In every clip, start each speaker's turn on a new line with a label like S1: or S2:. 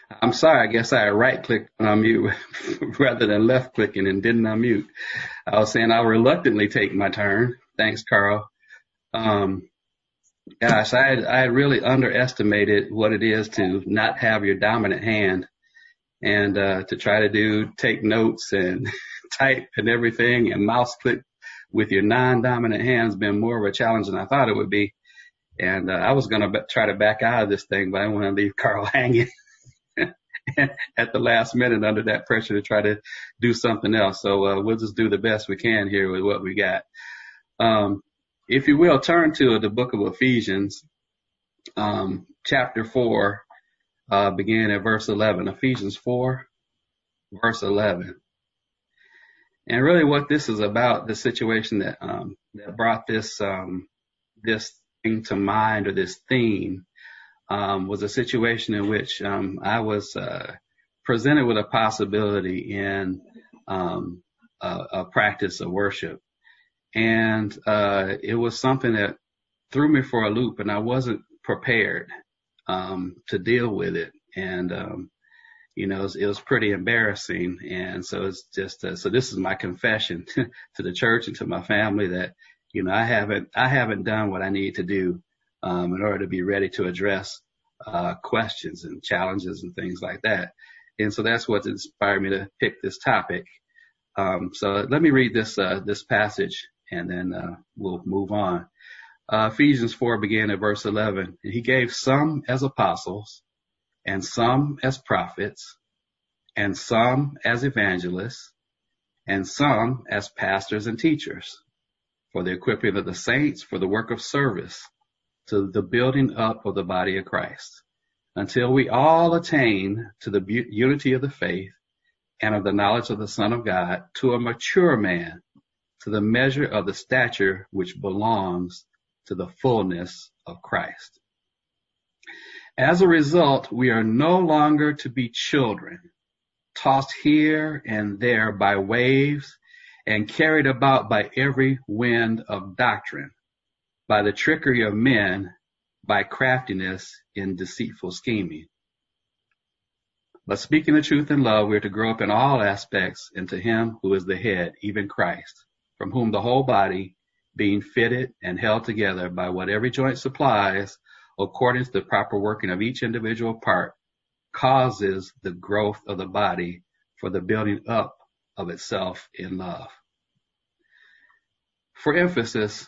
S1: I'm sorry, I guess I right-clicked on unmute rather than left-clicking and didn't unmute. I was saying I'll reluctantly take my turn. Thanks, Carl. Um, Gosh, I had really underestimated what it is to not have your dominant hand and to try to take notes and type and everything and mouse click with your non-dominant hands been more of a challenge than I thought it would be. And I was going to try to back out of this thing, but I want to leave Carl hanging at the last minute under that pressure to try to do something else. So we'll just do the best we can here with what we got. Um, if you will, turn to the book of Ephesians, chapter 4, beginning at verse 11. Ephesians 4, verse 11. And really what this is about, the situation that brought this thing to mind, or this theme, was a situation in which I was presented with a possibility in a practice of worship. And it was something that threw me for a loop, and I wasn't prepared to deal with it. And it was pretty embarrassing. And so it's just so this is my confession to the church and to my family that I haven't done what I need to do in order to be ready to address questions and challenges and things like that. And so that's what inspired me to pick this topic. So let me read this passage, and then we'll move on. Ephesians 4 began at verse 11. And he gave some as apostles, and some as prophets, and some as evangelists, and some as pastors and teachers, for the equipping of the saints, for the work of service, to the building up of the body of Christ, until we all attain to the unity of the faith and of the knowledge of the Son of God, to a mature man, to the measure of the stature which belongs to the fullness of Christ. As a result, we are no longer to be children, tossed here and there by waves and carried about by every wind of doctrine, by the trickery of men, by craftiness in deceitful scheming. But speaking the truth in love, we are to grow up in all aspects into him who is the head, even Christ, from whom the whole body, being fitted and held together by what every joint supplies, according to the proper working of each individual part, causes the growth of the body for the building up of itself in love. For emphasis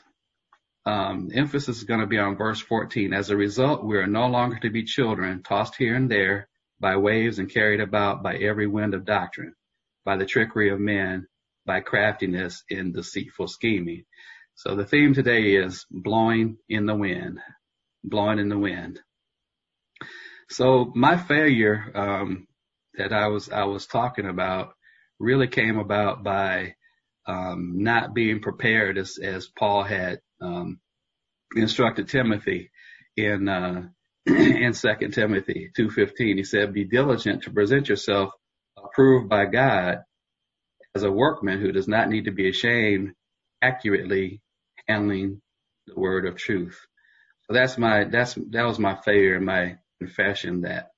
S1: is going to be on verse 14. As a result, we are no longer to be children, tossed here and there by waves and carried about by every wind of doctrine, by the trickery of men, by craftiness in deceitful scheming. So the theme today is blowing in the wind. Blowing in the wind. So my failure that I was talking about really came about by not being prepared, as Paul had instructed Timothy in 2 Timothy 2:15. He said, "Be diligent to present yourself approved by God as a workman who does not need to be ashamed, accurately handling the word of truth." So that was my failure, my confession that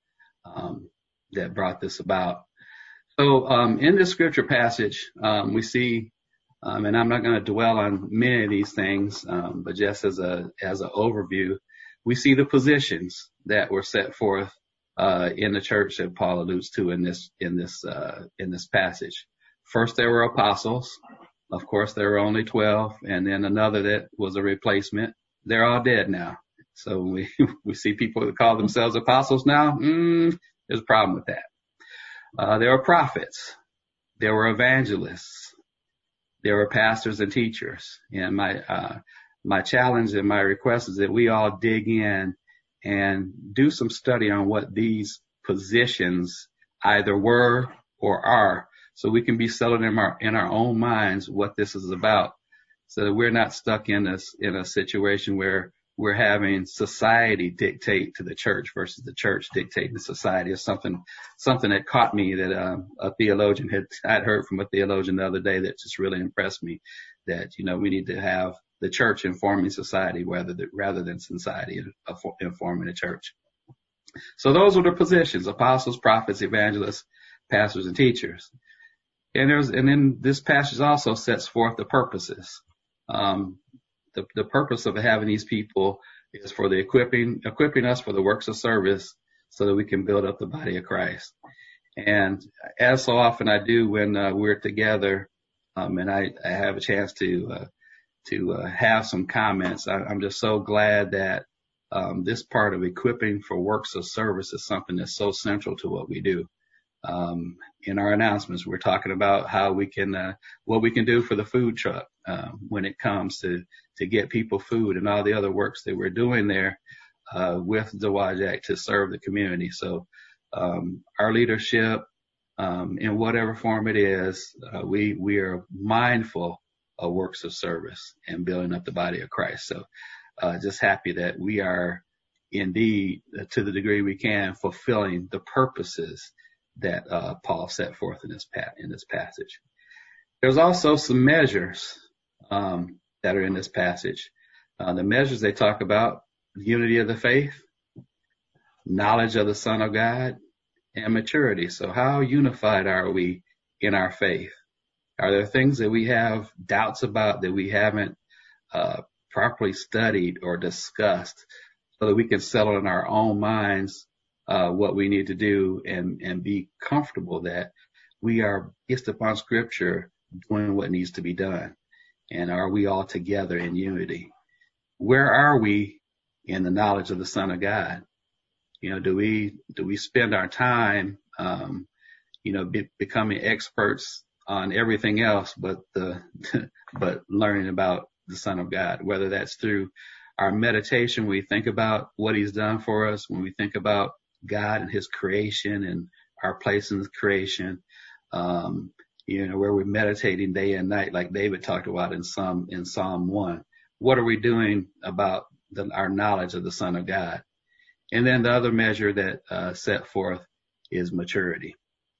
S1: brought this about. So in this scripture passage, we see, and I'm not going to dwell on many of these things, but just as an overview, we see the positions that were set forth in the church that Paul alludes to in this passage. First, there were apostles. Of course, there were only 12, and then another that was a replacement. They're all dead now. So we see people that call themselves apostles now. There's a problem with that. There were prophets. There were evangelists. There were pastors and teachers. And my challenge and my request is that we all dig in and do some study on what these positions either were or are, so we can be settled in our own minds what this is about, so that we're not stuck in a situation where we're having society dictate to the church versus the church dictate to society. Is something that caught me that I'd heard from a theologian the other day that just really impressed me, that we need to have the church informing society rather than society informing the church. So those are the positions: apostles, prophets, evangelists, pastors, and teachers. And then this passage also sets forth the purposes. The purpose of having these people is for the equipping us for the works of service so that we can build up the body of Christ. And as so often I do when we're together, and I have a chance to have some comments, I'm just so glad that this part of equipping for works of service is something that's so central to what we do. In our announcements, we're talking about how we can, what we can do for the food truck, when it comes to get people food and all the other works that we're doing there, with Zawadjak to serve the community. So, our leadership, in whatever form it is, we are mindful of works of service and building up the body of Christ. So, just happy that we are indeed, to the degree we can, fulfilling the purposes that Paul set forth in this passage. There's also some measures that are in this passage. The measures they talk about: unity of the faith, knowledge of the Son of God, and maturity. So how unified are we in our faith? Are there things that we have doubts about that we haven't properly studied or discussed so that we can settle in our own minds what we need to do and be comfortable that we are, based upon Scripture, doing what needs to be done? And are we all together in unity? Where are we in the knowledge of the Son of God? Do we spend our time, becoming experts on everything else, but learning about the Son of God? Whether that's through our meditation, we think about what He's done for us, when we think about God and His creation and our place in the creation, where we're meditating day and night, like David talked about in Psalm 1. What are we doing about our knowledge of the Son of God? And then the other measure that set forth is maturity.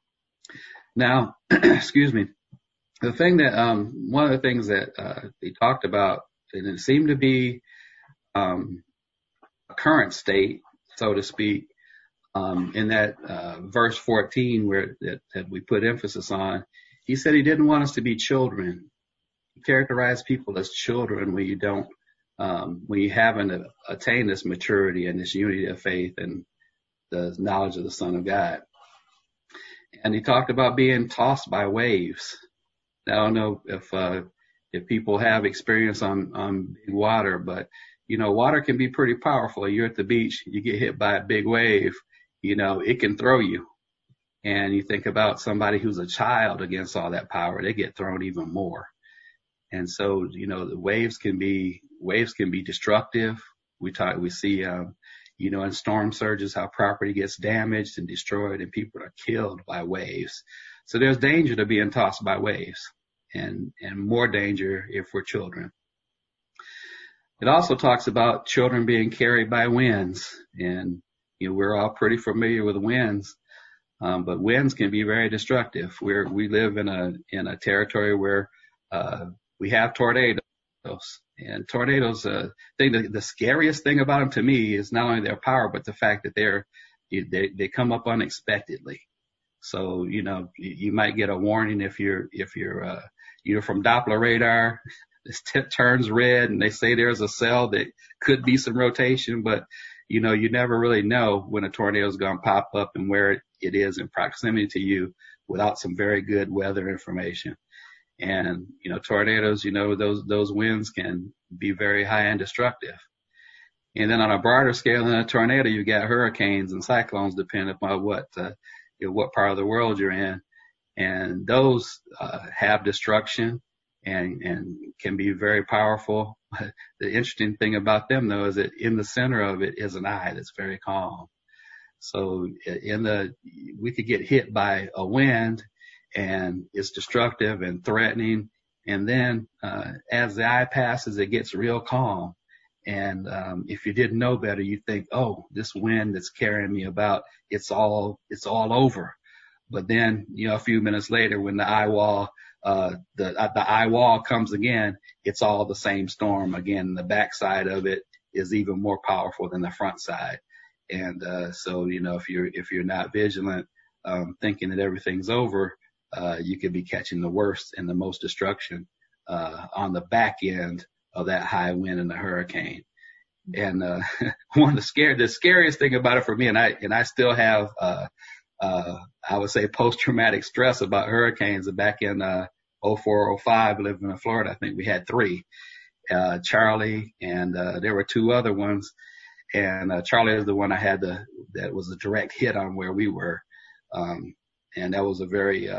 S1: Now, excuse me, the thing that one of the things that they talked about, and it seemed to be a current state, so to speak, in that verse 14 where that we put emphasis on. He said he didn't want us to be children. He characterized people as children when you don't, when you haven't attained this maturity and this unity of faith and the knowledge of the Son of God. And he talked about being tossed by waves. Now, I don't know if people have experience on big water, but water can be pretty powerful. You're at the beach, you get hit by a big wave, it can throw you. And you think about somebody who's a child against all that power, they get thrown even more. And so, the waves can be destructive. We see, in storm surges, how property gets damaged and destroyed and people are killed by waves. So there's danger to being tossed by waves, and more danger if we're children. It also talks about children being carried by winds, and we're all pretty familiar with winds, but winds can be very destructive. We live in a territory where we have tornadoes, and tornadoes. The scariest thing about them to me is not only their power, but the fact that they come up unexpectedly. So you might get a warning if you're from Doppler radar. This tip turns red and they say there's a cell that could be some rotation, but you never really know when a tornado is going to pop up and where it is in proximity to you without some very good weather information. And tornadoes, those winds can be very high and destructive. And then on a broader scale than a tornado, you've got hurricanes and cyclones, depending upon what part of the world you're in. And those have destruction and can be very powerful. The interesting thing about them, though, is that in the center of it is an eye that's very calm. So we could get hit by a wind and it's destructive and threatening. And then as the eye passes, it gets real calm. And if you didn't know better, you think, oh, this wind that's carrying me about, it's all over. But then, a few minutes later, when the eye wall comes again, it's all the same storm again. The backside of it is even more powerful than the front side. And so, if you're not vigilant, thinking that everything's over, you could be catching the worst and the most destruction on the back end of that high wind and the hurricane. And the scariest thing about it for me, and I still have I would say post-traumatic stress about hurricanes. Back in 04, 05, living in Florida, I think we had 3, Charlie, and there were 2 other ones. And Charlie is the one I had that was a direct hit on where we were. And that was a very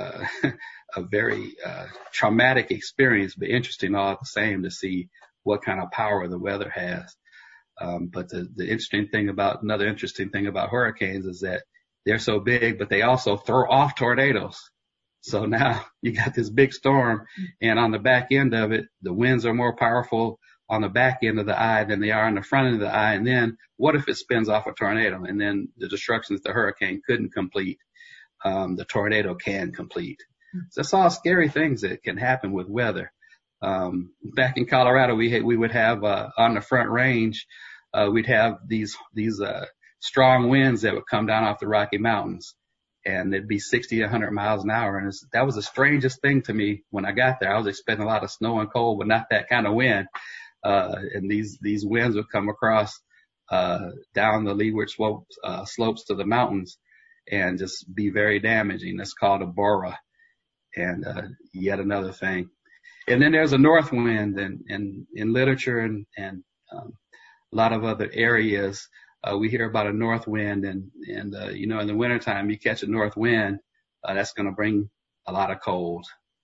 S1: traumatic experience, but interesting all the same to see what kind of power the weather has. But another interesting thing about hurricanes is that they're so big, but they also throw off tornadoes. So now you got this big storm, and on the back end of it, the winds are more powerful on the back end of the eye than they are on the front end of the eye. And then what if it spins off a tornado, and then the destruction that the hurricane couldn't complete, the tornado can complete. So that's all scary things that can happen with weather. Back in Colorado, we would have on the Front Range, we'd have these strong winds that would come down off the Rocky Mountains, and it'd be 60, 100 miles an hour. And that was the strangest thing to me when I got there. I was expecting a lot of snow and cold, but not that kind of wind. And these winds would come across down the leeward slopes to the mountains and just be very damaging. That's called a bora. And yet another thing. And then there's a north wind, and in literature and a lot of other areas, we hear about a north wind, and in the wintertime, you catch a north wind, that's going to bring a lot of cold.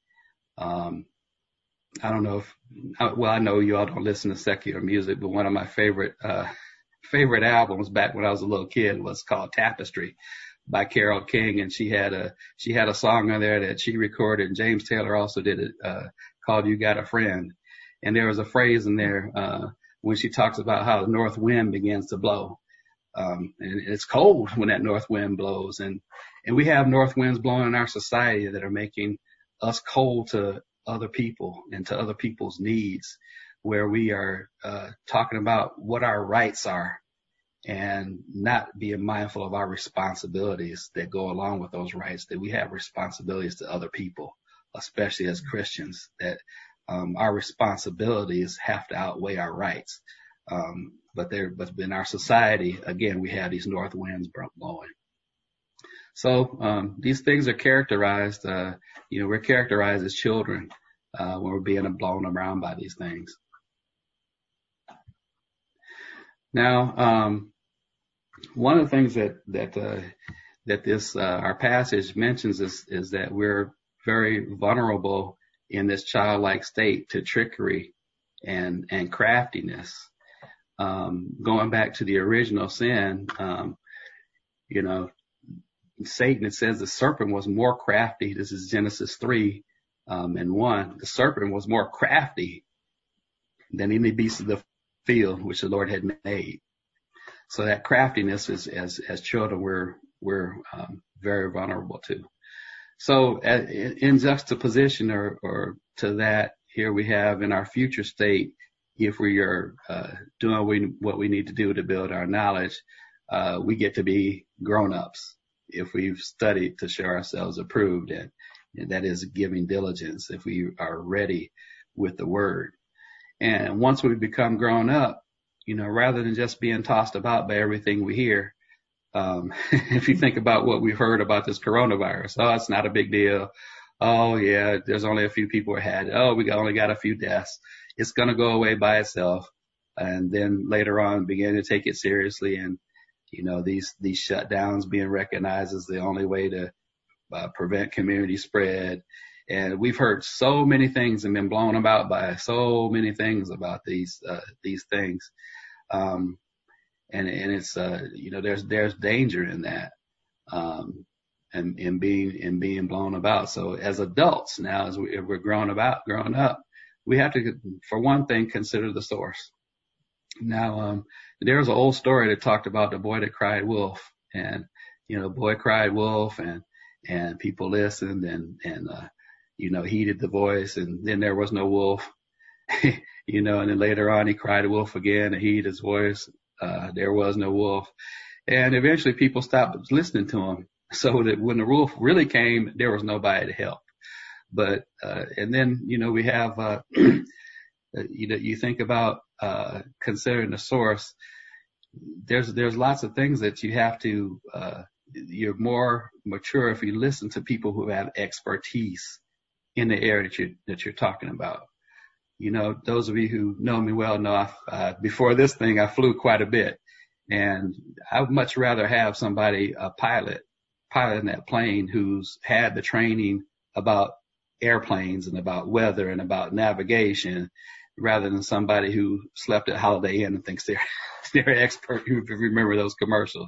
S1: I don't know I know you all don't listen to secular music, but one of my favorite albums back when I was a little kid was called Tapestry by Carole King, and she had a song on there that she recorded, and James Taylor also did it, called You Got a Friend. And there was a phrase in there when she talks about how the north wind begins to blow. And it's cold when that north wind blows, and we have north winds blowing in our society that are making us cold to other people and to other people's needs, where we are talking about what our rights are and not being mindful of our responsibilities that go along with those rights, that we have responsibilities to other people, especially as Christians, that our responsibilities have to outweigh our rights. But in our society, again, we have these north winds blowing. So these things are characterized, we're characterized as children when we're being blown around by these things. Now, one of the things that this our passage mentions is that we're very vulnerable in this childlike state to trickery and craftiness. Going back to the original sin, Satan, it says the serpent was more crafty. This is Genesis 3 and 1. The serpent was more crafty than any beast of the field which the Lord had made. So that craftiness is, as children, we're very vulnerable to. So in juxtaposition or to that, here we have in our future state, if we are doing what we need to do to build our knowledge, we get to be grown-ups if we've studied to show ourselves approved, and that is giving diligence if we are ready with the word. And once we become grown up, rather than just being tossed about by everything we hear, if you think about what we've heard about this coronavirus, oh, it's not a big deal. Oh, yeah, there's only a few people who had it. Oh, we only got a few deaths. It's going to go away by itself. And then later on begin to take it seriously. And, these shutdowns being recognized as the only way to prevent community spread. And we've heard so many things and been blown about by so many things about these things. And it's, there's danger in that, and being blown about. So as adults now, as we're growing up, we have to, for one thing, consider the source. Now, there's an old story that talked about the boy that cried wolf, and, boy cried wolf, and people listened and heeded the voice, and then there was no wolf, and then later on he cried wolf again and heeded his voice. There was no wolf. And eventually people stopped listening to him. So that when the wolf really came, there was nobody to help. But, and then, we have, you think about, considering the source. There's lots of things that you have to, you're more mature if you listen to people who have expertise in the area that you're talking about. Those of you who know me well know before this thing, I flew quite a bit, and I would much rather have somebody, a pilot in that plane who's had the training about airplanes and about weather and about navigation, rather than somebody who slept at Holiday Inn and thinks they're expert. You remember those commercials.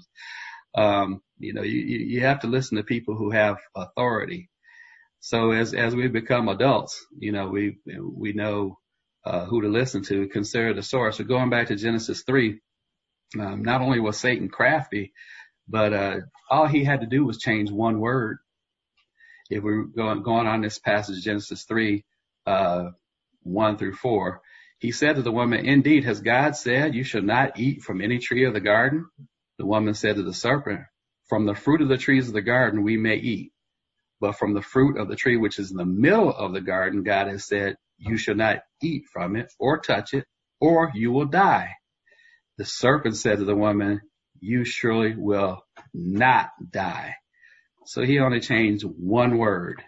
S1: You have to listen to people who have authority. So as we become adults, we know who to listen to, consider the source. So going back to Genesis 3, not only was Satan crafty, but all he had to do was change one word. If we're going on this passage, Genesis 3, 1 through 4, he said to the woman, "Indeed, has God said, you shall not eat from any tree of the garden?" The woman said to the serpent, "From the fruit of the trees of the garden we may eat. But from the fruit of the tree which is in the middle of the garden, God has said, you shall not eat from it or touch it, or you will die." The serpent said to the woman, "You surely will not die." So he only changed one word.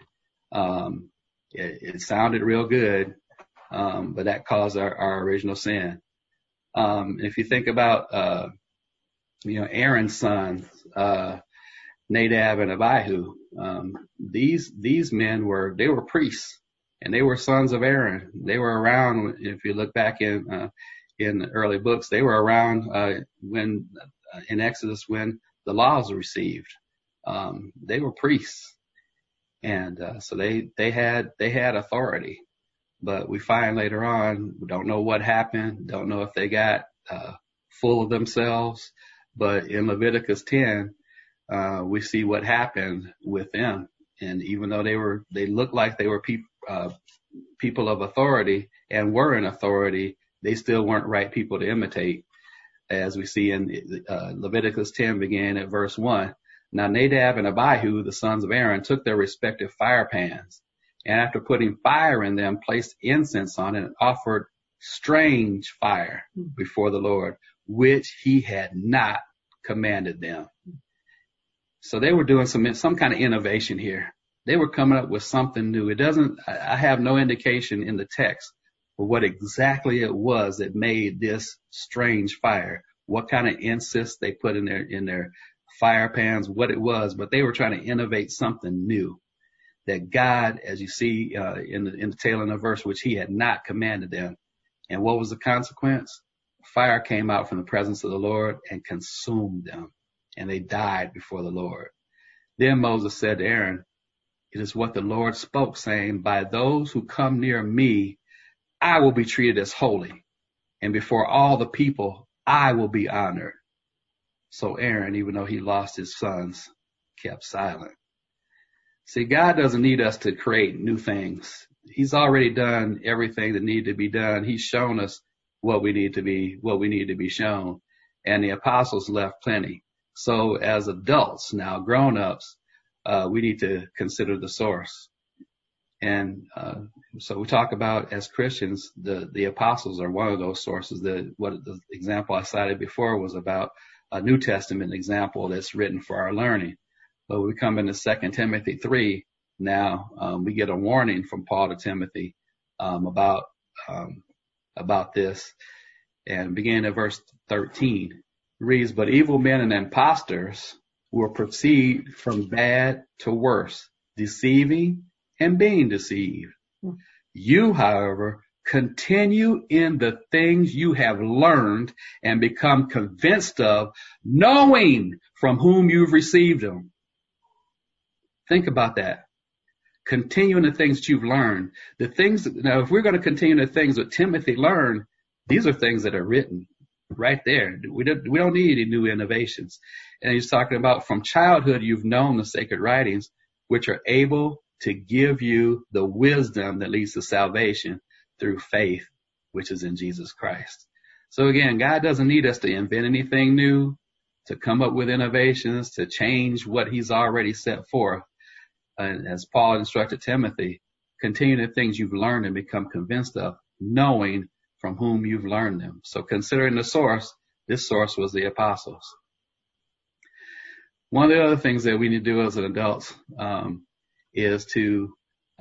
S1: It sounded real good, but that caused our original sin. If you think about, Aaron's sons, Nadab and Abihu, these men were priests, and they were sons of Aaron. They were around, if you look back in the early books, they were around when in Exodus, when the laws were received. They were priests, and so they had authority. But we find later on, we don't know what happened, don't know if they got full of themselves. But in Leviticus 10, we see what happened with them. And even though they looked like they were people of authority and were in authority, they still weren't right people to imitate. As we see in Leviticus 10, beginning at verse 1. Now Nadab and Abihu, the sons of Aaron, took their respective fire pans, and after putting fire in them, placed incense on it and offered strange fire before the Lord, which he had not commanded them. So they were doing some kind of innovation here. They were coming up with something new. I have no indication in the text for what exactly it was that made this strange fire, what kind of incense they put in their fire pans, what it was, but they were trying to innovate something new that God, as you see in the tail end of the verse, which he had not commanded them. And what was the consequence? Fire came out from the presence of the Lord and consumed them, and they died before the Lord. Then Moses said to Aaron, "It is what the Lord spoke, saying, by those who come near me, I will be treated as holy, and before all the people, I will be honored." So Aaron, even though he lost his sons, kept silent. See, God doesn't need us to create new things. He's already done everything that needed to be done. He's shown us what we need to be shown. And the apostles left plenty. So as adults now, grown-ups, we need to consider the source. And so we talk about, as Christians, the apostles are one of those sources. The example I cited before was about a New Testament example that's written for our learning. But we come into 2 Timothy 3 now. We get a warning from Paul to Timothy about this. And beginning at verse 13, it reads, "But evil men and impostors will proceed from bad to worse, deceiving and being deceived. You, however, continue in the things you have learned and become convinced of, knowing from whom you've received them." Think about that. Continue in the things that you've learned. Now, if we're going to continue the things that Timothy learned, these are things that are written right there. We don't need any new innovations. And he's talking about, from childhood, you've known the sacred writings, which are able to give you the wisdom that leads to salvation through faith, which is in Jesus Christ. So again, God doesn't need us to invent anything new. to come up with innovations, to change what he's already set forth. And as Paul instructed Timothy, continue the things you've learned and become convinced of, knowing from whom you've learned them. So considering the source, this source was the apostles. One of the other things that we need to do as adults is to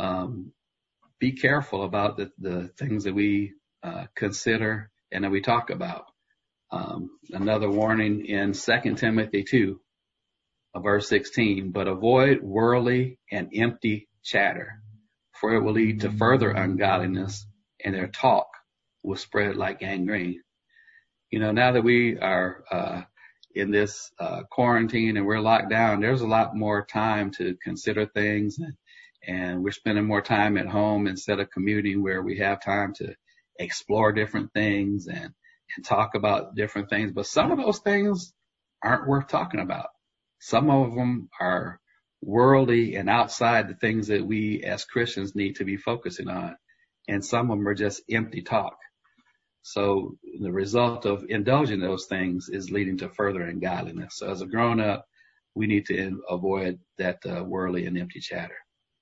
S1: be careful about the things that we consider and that we talk about. Another warning in 2 Timothy 2, verse 16, but avoid worldly and empty chatter, for it will lead to further ungodliness, and their talk will spread like gangrene. You know, now that we are in this quarantine and we're locked down, there's a lot more time to consider things, and we're spending more time at home instead of commuting, where we have time to explore different things and talk about different things. But some of those things aren't worth talking about. Some of them are worldly and outside the things that we as Christians need to be focusing on. And some of them are just empty talk. So the result of indulging those things is leading to further ungodliness. So as a grown up, we need to avoid that worldly and empty chatter.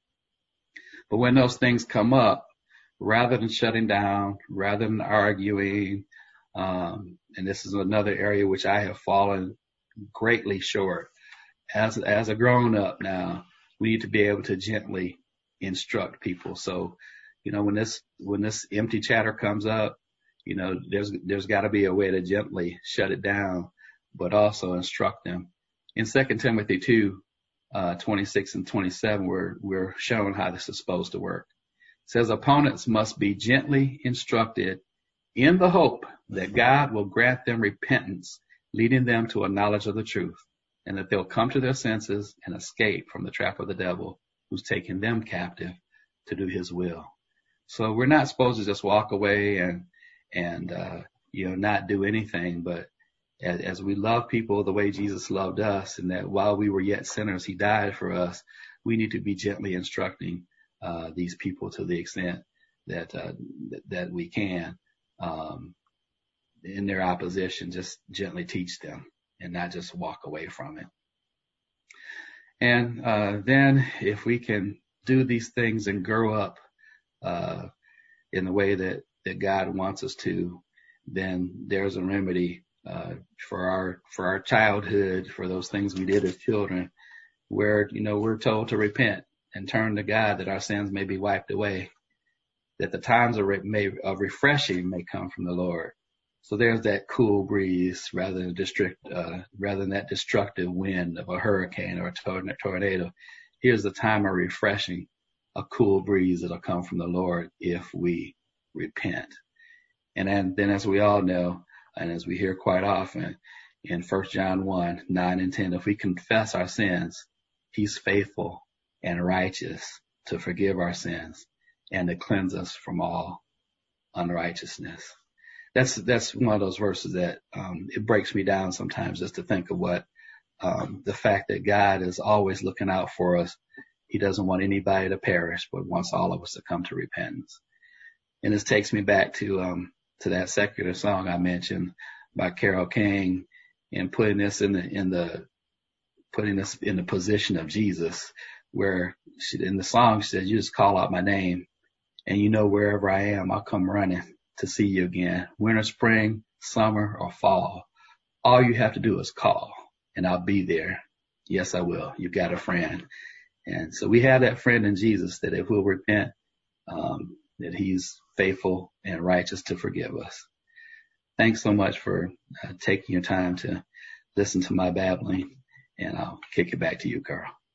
S1: But when those things come up, rather than shutting down, rather than arguing, and this is another area which I have fallen greatly short. As a grown up now, we need to be able to gently instruct people. So, you know, when this empty chatter comes up, you know, there's got to be a way to gently shut it down, but also instruct them. In 2 Timothy 2, 26 and 27, we're shown how this is supposed to work. It says, opponents must be gently instructed in the hope that God will grant them repentance, leading them to a knowledge of the truth, and that they'll come to their senses and escape from the trap of the devil who's taken them captive to do his will. So we're not supposed to just walk away and not do anything, but as we love people the way Jesus loved us, and that while we were yet sinners, he died for us, we need to be gently instructing these people to the extent that we can. In their opposition, just gently teach them and not just walk away from it. And then if we can do these things and grow up in the way that God wants us to, then there's a remedy for our childhood, for those things we did as children, where, you know, we're told to repent and turn to God that our sins may be wiped away, that the times of refreshing may come from the Lord. So there's that cool breeze rather than that destructive wind of a hurricane or a tornado. Here's the time of refreshing, a cool breeze that'll come from the Lord if we repent. And then as we all know, and as we hear quite often in 1 John 1, 9 and 10, if we confess our sins, he's faithful and righteous to forgive our sins and to cleanse us from all unrighteousness. That's one of those verses that it breaks me down sometimes just to think of what the fact that God is always looking out for us. He doesn't want anybody to perish, but wants all of us to come to repentance. And this takes me back to that secular song I mentioned by Carole King, and putting this in the position of Jesus, where in the song she says, "You just call out my name, and you know wherever I am, I'll come running to see you again. Winter, spring, summer, or fall. All you have to do is call, and I'll be there. Yes, I will. You've got a friend." And so we have that friend in Jesus, that if we'll repent, that he's faithful and righteous to forgive us. Thanks so much for taking your time to listen to my babbling, and I'll kick it back to you, Carl.